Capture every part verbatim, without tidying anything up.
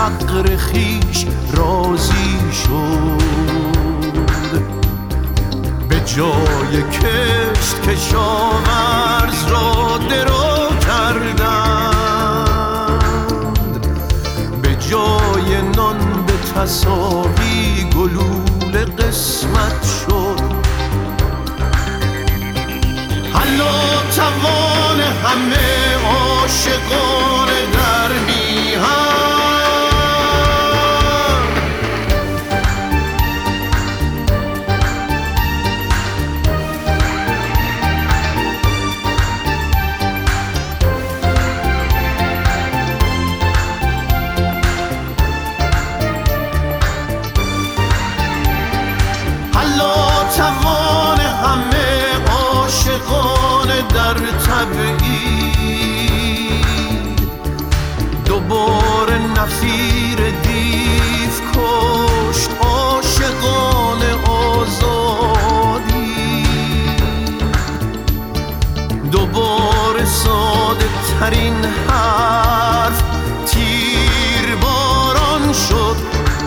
فقر خیش راضی شد. به جای کشت کشاورز را درو کردند، به جای نان به تساوی گلوله قسمت شد. حلا توان همه عاشقان در میهن، توان همه عاشقان در تبعید، دوباره نفیر دیو کشت عاشقان آزادی، دوباره ساده ترین حرف تیر باران شد.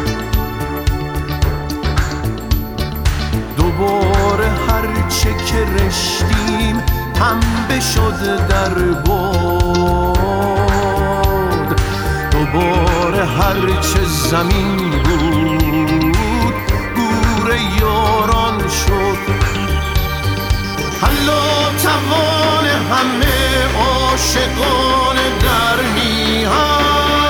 دوباره هرچه که رشتیم پنبه شد در باد، دوباره هرچه زمین بود گور یاران شد. حلا توان همه عاشقان در میهن،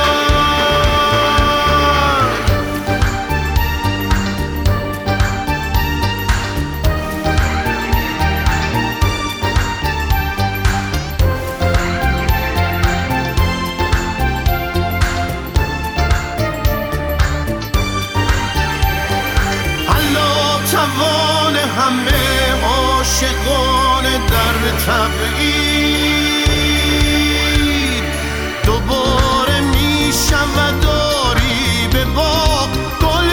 توان همه عاشقان در تبعید، دوباره می شود داری به باغ گل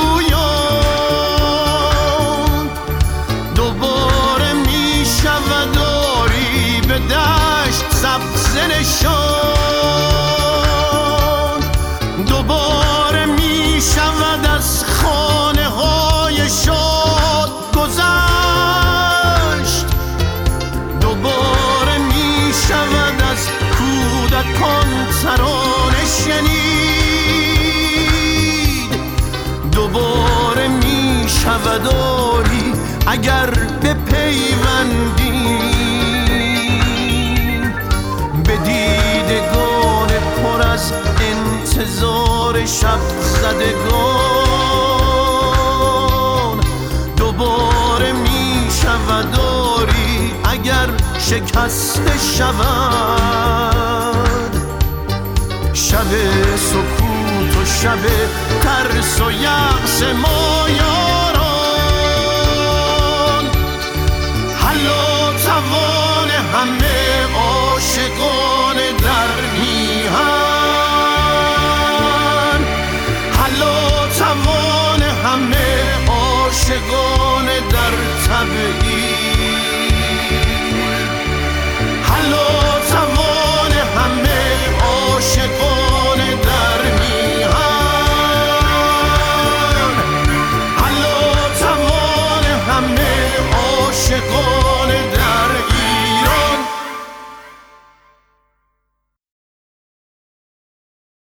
رویان، دوباره می شود داری به دشت سبزه نشان، دوباره می شود از خانه های شاد گذشت، دوباره می شود از کودکان ترانه شنید، دوباره می شود آری اگر بپیوندیم به دیدگان پر از انتظار شب زدگان، دوباره می شود داری اگر شکسته شود شب سکوت و شب ترس و یأس ما یاران. حلا توان همه عاشقان در میهن، حلا توان همه عاشقان در تبعید.